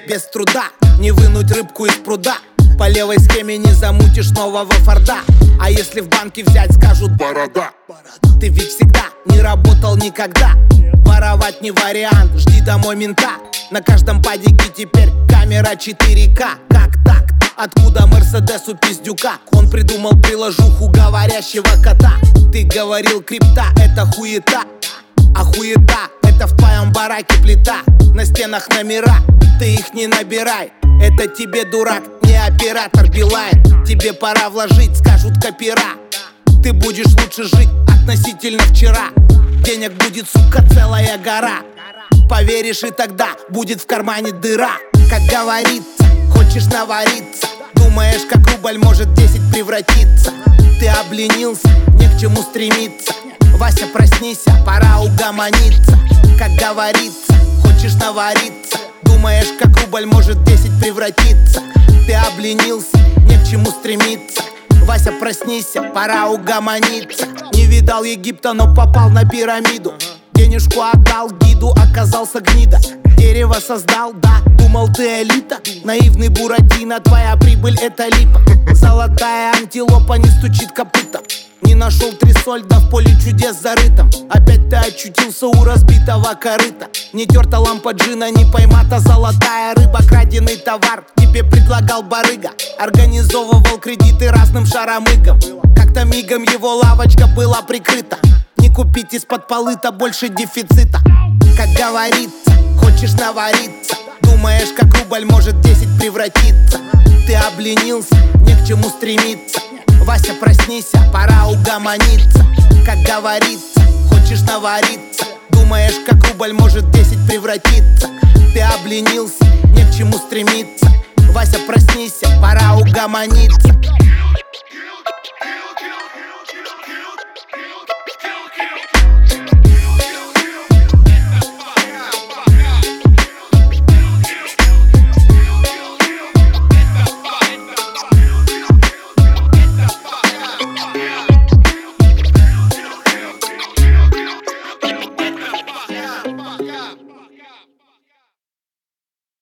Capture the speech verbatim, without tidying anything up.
без труда не вынуть рыбку из пруда. По левой схеме не замутишь нового форда. А если в банке взять, скажут борода. Ты ведь всегда не работал никогда. Воровать не вариант, жди домой мента. На каждом падике теперь камера четыре ка. Как так? Откуда Мерседесу пиздюка? Он придумал приложуху говорящего кота. Ты говорил, крипта это хуета. А хуета это в твоем бараке плита. На стенах номера, ты их не набирай. Это тебе, дурак, не оператор Билайн. Тебе пора вложить, скажут копира. Ты будешь лучше жить относительно вчера. Денег будет, сука, целая гора. Поверишь, и тогда будет в кармане дыра. Как говорится, хочешь навариться, думаешь, как рубль может десять превратиться. Ты обленился, не к чему стремиться. Вася, проснись, пора угомониться. Как говорится, хочешь навариться, думаешь, как рубль может десять превратиться. Ты обленился, не к чему стремиться. Вася, проснись, пора угомониться. Не видал Египта, но попал на пирамиду. Денежку отдал гиду, оказался гнида. Дерево создал, да, думал ты элита. Наивный Буратино, твоя прибыль это липа. Золотая антилопа не стучит копытом. Не нашел три соль, да в поле чудес зарытом. Опять ты очутился у разбитого корыта. Не терта лампа джина, не поймата золотая рыба. Краденый товар тебе предлагал барыга. Организовывал кредиты разным шаромыгам. Как-то мигом его лавочка была прикрыта. Не купить из-под полы-то больше дефицита. Как говорится, хочешь навариться, думаешь, как рубль может десять превратиться. Ты обленился, не к чему стремиться. Вася, проснись, пора угомониться. Как говорится, хочешь навариться, думаешь, как рубль может десять превратиться. Ты обленился, не к чему стремиться. Вася, проснись, пора угомониться.